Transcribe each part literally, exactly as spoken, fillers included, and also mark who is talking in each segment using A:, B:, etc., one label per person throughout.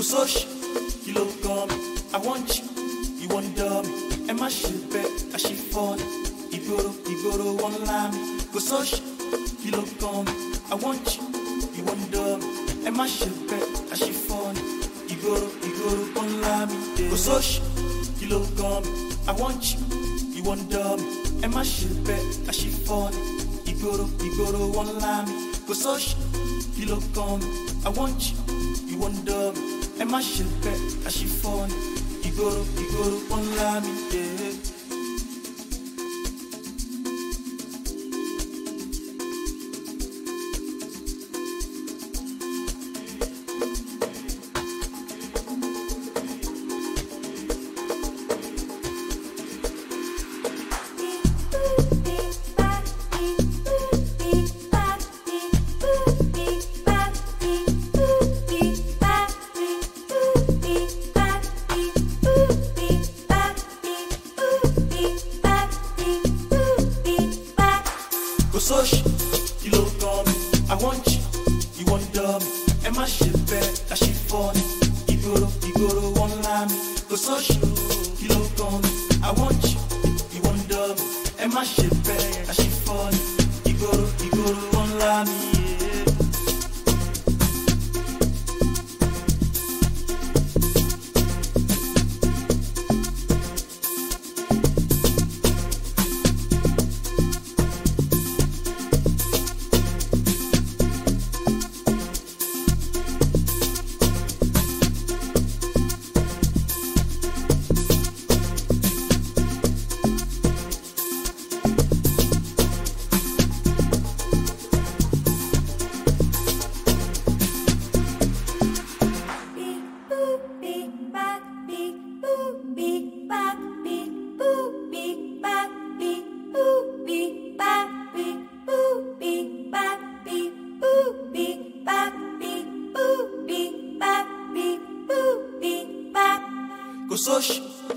A: sóṣì kí ló kàn mí I want you you want me ẹ má ṣe bẹ́ẹ̀ àṣìfọ́nì ìgboro ìgboro wọn lá mi kò sóṣì kí ló kàn mí I want you you want me ẹ má ṣe bẹ́ẹ̀ àṣìfọ́nì ìgboro ìgboro wọn lá mi kò sóṣì kí ló kàn mí I want you you want me ẹ má ṣe bẹ́ẹ̀ àṣìfọ́nì ìgboro ìgboro wọn lá mi kò sóṣì kí ló kàn mí I want you you want me ẹ má ṣe bẹ́ẹ̀ àṣìfọ́nì ìgboro ìgboro wọn lá mi yeah. Sóṣì kí ló kàn mí I want you you want me ẹ má ṣe bẹ́ẹ̀ àṣìfọ́nì ìgboro ìgboro wọn lá mi kò sóṣì kí ló kàn mí I want you you want me ẹ má ṣe bẹ́ẹ̀ àṣìfọ́nì ìgboro ìgboro wọn lá mi. Kò sóṣì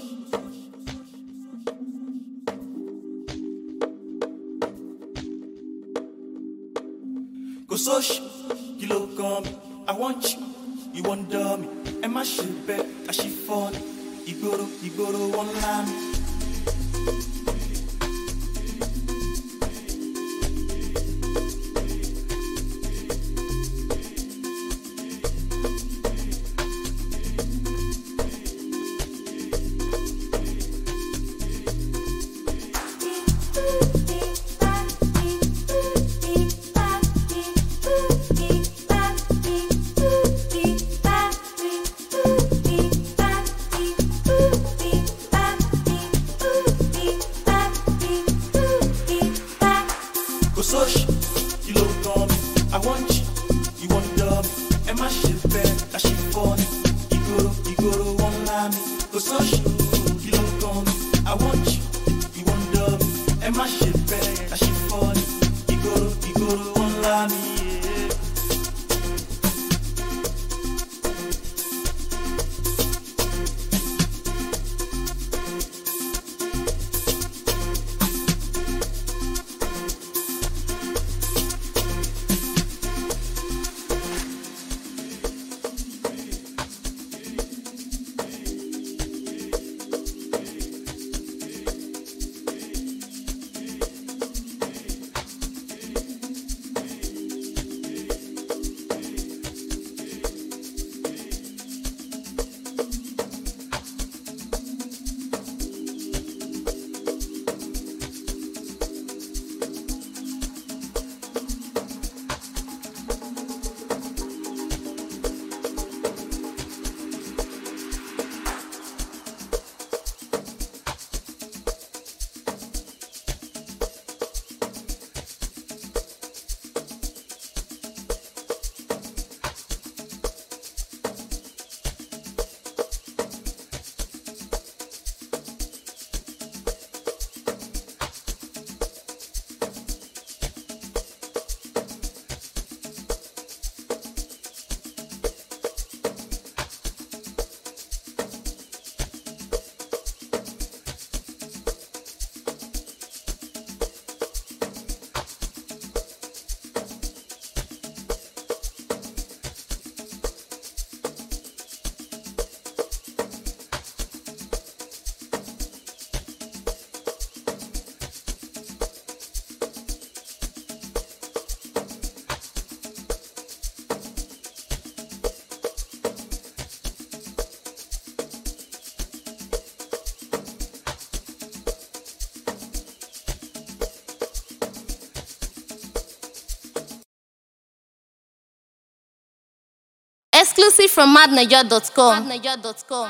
A: kò sóṣì kí ló kàn mí I want you you want me ẹ má ṣe bẹ́ẹ̀ àṣìfọ́nì ìgboro ìgboro wọn lá mi. Sóṣì kí ló kàn mí I want you you want me ẹ má ṣe bẹ́ẹ̀ àṣìfọ́nì ìgboro ìgboro wọn lá mi kò sóṣì kí ló kàn mí I want you you want me ẹ má ṣe bẹ́ẹ̀ àṣìfọ́nì ìgboro ìgboro wọn lá mi.
B: Exclusive from madnaja dot com.